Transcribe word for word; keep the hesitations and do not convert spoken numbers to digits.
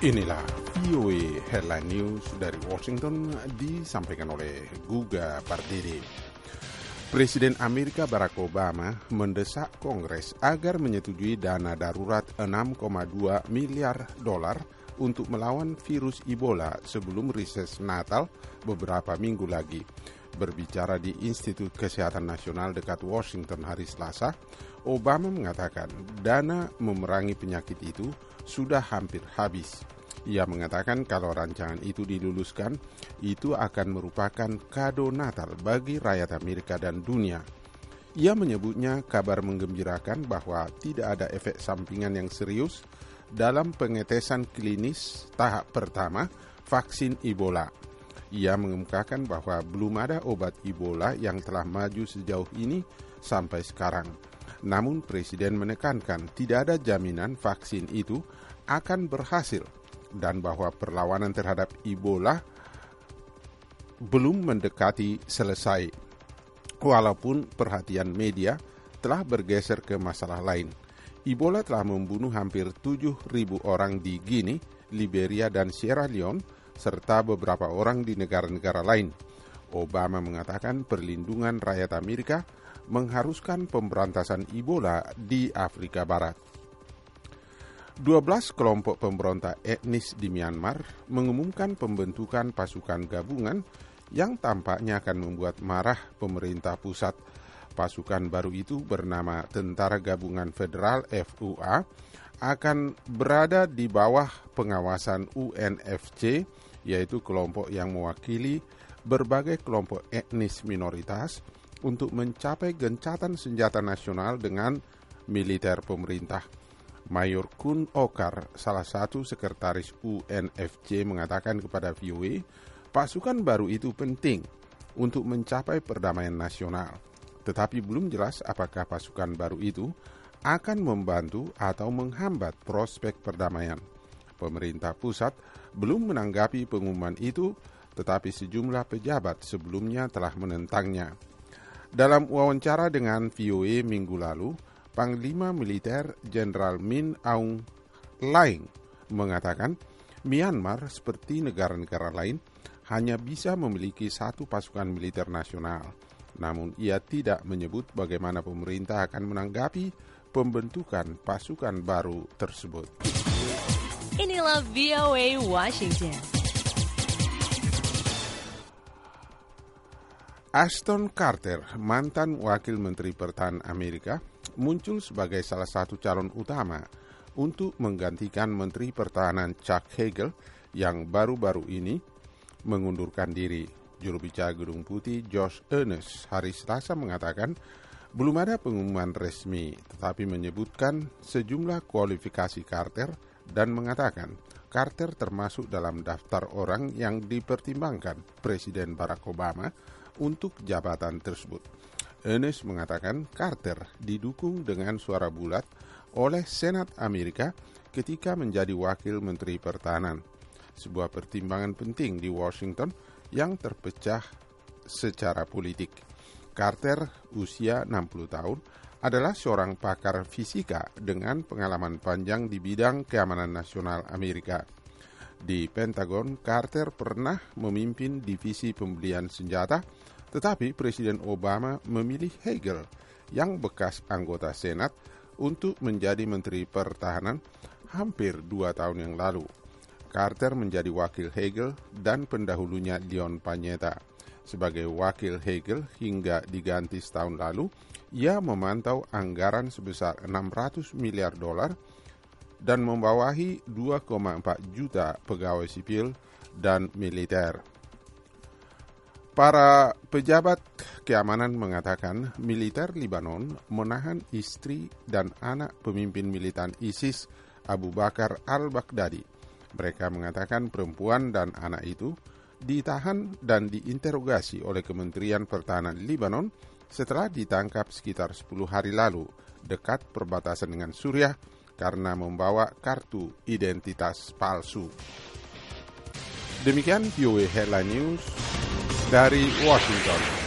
Inilah V O A Headline News dari Washington disampaikan oleh Guga Pardede. Presiden Amerika Barack Obama mendesak Kongres agar menyetujui dana darurat enam koma dua miliar dolar untuk melawan virus Ebola sebelum reses Natal beberapa minggu lagi. Berbicara di Institut Kesehatan Nasional dekat Washington hari Selasa, Obama mengatakan dana memerangi penyakit itu sudah hampir habis. Ia mengatakan kalau rancangan itu diluluskan, itu akan merupakan kado Natal bagi rakyat Amerika dan dunia. Ia menyebutnya kabar menggembirakan bahwa tidak ada efek sampingan yang serius dalam pengetesan klinis tahap pertama vaksin Ebola. Ia mengemukakan bahwa belum ada obat Ebola yang telah maju sejauh ini sampai sekarang. Namun Presiden menekankan tidak ada jaminan vaksin itu akan berhasil dan bahwa perlawanan terhadap Ebola belum mendekati selesai, walaupun perhatian media telah bergeser ke masalah lain. Ebola telah membunuh hampir tujuh ribu orang di Guinea, Liberia, dan Sierra Leone, serta beberapa orang di negara-negara lain. Obama mengatakan perlindungan rakyat Amerika mengharuskan pemberantasan Ebola di Afrika Barat. dua belas kelompok pemberontak etnis di Myanmar mengumumkan pembentukan pasukan gabungan yang tampaknya akan membuat marah pemerintah pusat. Pasukan baru itu bernama Tentara Gabungan Federal F U A akan berada di bawah pengawasan U N F C, yaitu kelompok yang mewakili berbagai kelompok etnis minoritas untuk mencapai gencatan senjata nasional dengan militer pemerintah. Mayor Kun Okar, salah satu sekretaris U N F C, mengatakan kepada V O A, pasukan baru itu penting untuk mencapai perdamaian nasional. Tetapi belum jelas apakah pasukan baru itu akan membantu atau menghambat prospek perdamaian. Pemerintah pusat belum menanggapi pengumuman itu, tetapi sejumlah pejabat sebelumnya telah menentangnya. Dalam wawancara dengan V O A minggu lalu, Panglima Militer Jenderal Min Aung Hlaing mengatakan Myanmar seperti negara-negara lain hanya bisa memiliki satu pasukan militer nasional. Namun ia tidak menyebut bagaimana pemerintah akan menanggapi pembentukan pasukan baru tersebut. Inilah V O A Washington. Ashton Carter, mantan Wakil Menteri Pertahanan Amerika, muncul sebagai salah satu calon utama untuk menggantikan Menteri Pertahanan Chuck Hagel yang baru-baru ini mengundurkan diri. Juru bicara Gedung Putih Josh Earnest hari Selasa mengatakan belum ada pengumuman resmi, tetapi menyebutkan sejumlah kualifikasi Carter dan mengatakan Carter termasuk dalam daftar orang yang dipertimbangkan Presiden Barack Obama untuk jabatan tersebut. Earnest mengatakan Carter didukung dengan suara bulat oleh Senat Amerika ketika menjadi Wakil Menteri Pertahanan, sebuah pertimbangan penting di Washington yang terpecah secara politik. Carter, usia enam puluh tahun, adalah seorang pakar fisika dengan pengalaman panjang di bidang keamanan nasional Amerika. Di Pentagon, Carter pernah memimpin divisi pembelian senjata, tetapi Presiden Obama memilih Hagel yang bekas anggota Senat untuk menjadi Menteri Pertahanan hampir dua tahun yang lalu. Carter menjadi wakil Hagel dan pendahulunya Leon Panetta. Sebagai wakil Hagel hingga diganti setahun lalu, ia memantau anggaran sebesar enam ratus miliar dolar dan membawahi dua koma empat juta pegawai sipil dan militer. Para pejabat keamanan mengatakan militer Lebanon menahan istri dan anak pemimpin militan ISIS Abu Bakar al-Baghdadi. Mereka mengatakan perempuan dan anak itu ditahan dan diinterogasi oleh Kementerian Pertahanan Lebanon setelah ditangkap sekitar sepuluh hari lalu dekat perbatasan dengan Suriah karena membawa kartu identitas palsu. Demikian V O A Headline News dari Washington.